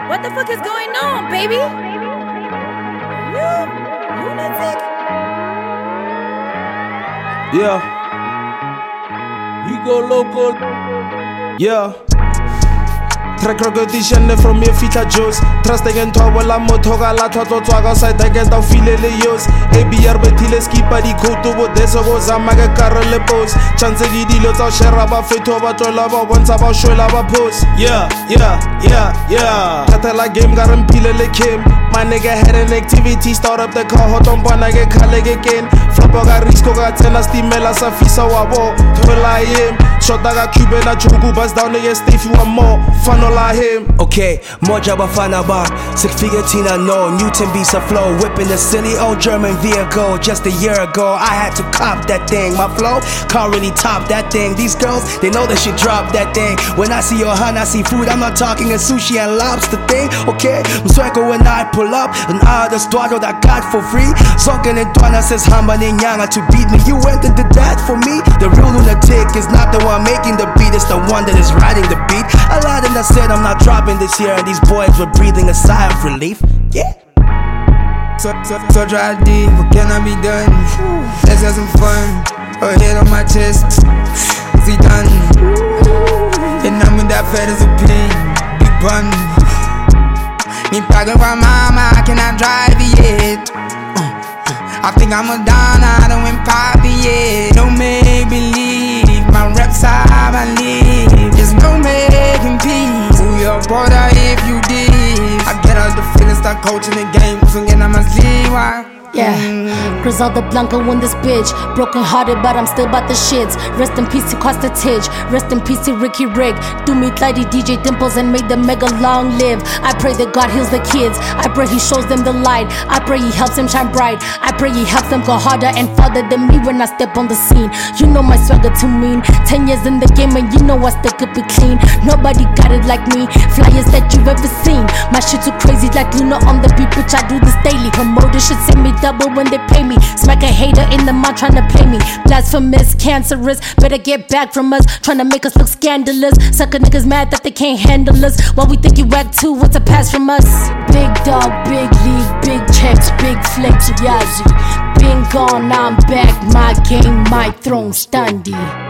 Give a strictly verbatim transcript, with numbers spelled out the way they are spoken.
What the fuck is going on, baby? You lunatic? Yeah. We go local. Yeah. Track recognition from your feet Joes. Trusting in Tawala Motoga Lata Twaga side against the Filele Yos. A B R Betile Skipa di Koto, Deso Zamaga Carole Post. Chance Gidilos or Sheraba Fetova Tolava once about Sholava Post. Yeah, yeah, yeah, yeah. Tatala game Garam Pilele came. My nigga had an activity, start up the car, hot on Banage Kaleg again. Flapoga Risco got Tena Stimela Safisa Wabo. Tola him. Shot daga Cuban a Jogu bust down the stay if you want more. Funnel him. Okay, moja bafana ba. Six figure tina no. Newton beats a flow. Whipping the silly old German vehicle. Just a year ago, I had to cop that thing. My flow can't really top that thing. These girls, they know that she drop that thing. When I see your hand, I see food. I'm not talking a sushi and lobster thing. Okay, Msweko when I pull up. And all the studio that got for free. Zonken and Dwana says Hamba Nyanga to beat me. You went and did that for me. The real lunatic is not the one making the beat. It's the one that is riding the beat. A lot of them said I'm not dropping this year, and these boys were breathing a sigh of relief. Yeah. So, so, so try deep, what can I be done? Let's have some fun. A head on my chest, is he done? And I'm with that fat as a pin, big bun. Me pagin for mama, I cannot drive it yet. uh, I think I'm a don, I don't win poppy yet. Don't make believe, my reps are I live. Just no making peace. Who your brother if you did? I get out the feeling, start coaching the game. Swinging on my sleeve, why? Yeah, Griselda Blanca won this bitch. Broken hearted, but I'm still about the shits. Rest in peace to Costa Tidge. Rest in peace to Ricky Rick. Do me Lighty D J Dimples and make them mega long live. I pray that God heals the kids. I pray he shows them the light. I pray he helps them shine bright. I pray he helps them go harder and farther than me when I step on the scene. You know my swagger too mean. Ten years in the game and you know I still could be clean. Nobody got it like me. Flyers that you've ever seen. My shit too crazy like Luna on the beat, bitch. I do this daily. Promoters should send me double when they pay me. Smack a hater in the mouth trying to play me. Blasphemous, cancerous. Better get back from us. Trying to make us look scandalous. Sucker niggas mad that they can't handle us. While we think you whack too, what's a pass from us? Big dog, big league, big checks, big flex, Yazzie. Been gone, now I'm back. My game, my throne, standy.